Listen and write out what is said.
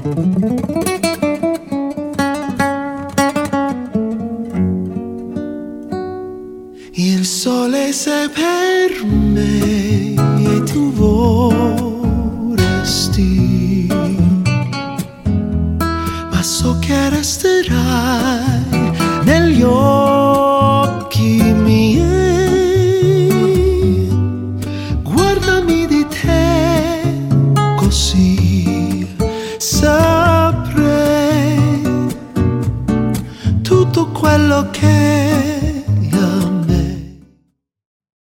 Il sole se per me e tu vorresti, ma so che resterai negli occhi miei. Guardami di te così saprei tutto quello che